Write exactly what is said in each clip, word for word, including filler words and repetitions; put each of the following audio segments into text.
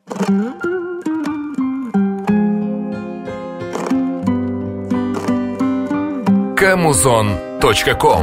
камузон точка ком.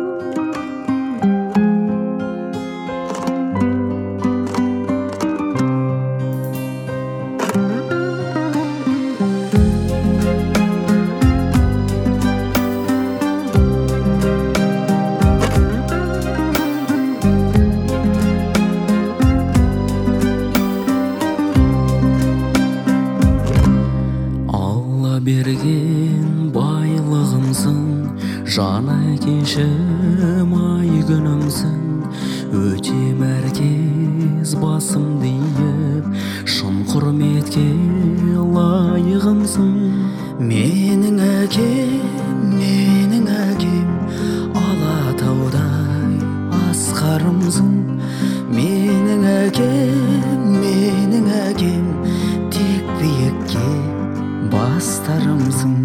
Алла берген байлығымсың, жаны кешім ай күнімсің, өтем әркез басым дейіп, шын құрметке лайығымсың. Менің әкем, менің әкем, Алатаудай асқарымсың. Менің әкем, менің әкем, тек биікке бастарымсың.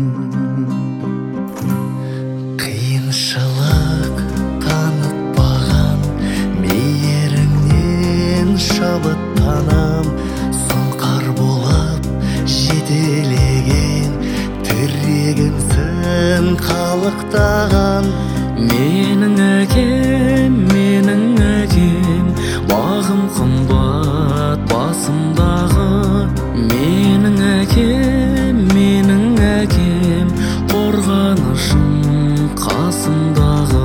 Қиыншылық танытпаған мейіріңнен шабыттанам, сұңқар болып жетелеген тірегімсің қалықтаған. Менің әкем, менің әкем, бағым қымбат басымдағы. Менің әкем, менің әкем, қорғанышым қасымдағы.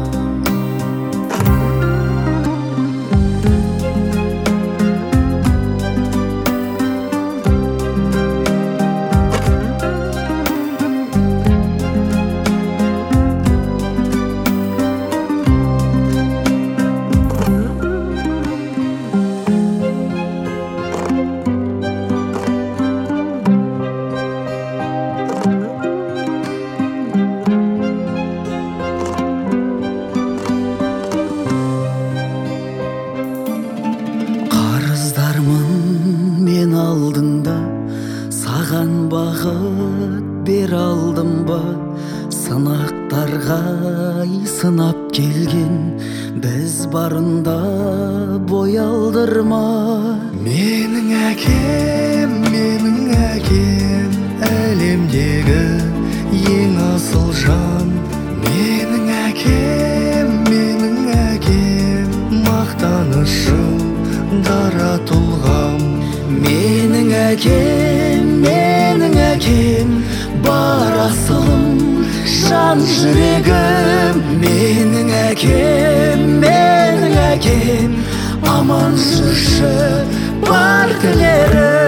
Қарыздармын мен алдыңда, саған бақыт бер алдым ба? Сынақтарға сынап келген біз барында бой алдырма. Менің әкем, менің әкем, әлемдегі ең асыл жан. Менің әкем, менің әкем, мақтанышым, дара тұлғам. Менің әкем, менің әкем, бар асылым, жан жүрегім. Менің әкем, менің әкем, аман жүрші бар тілерім.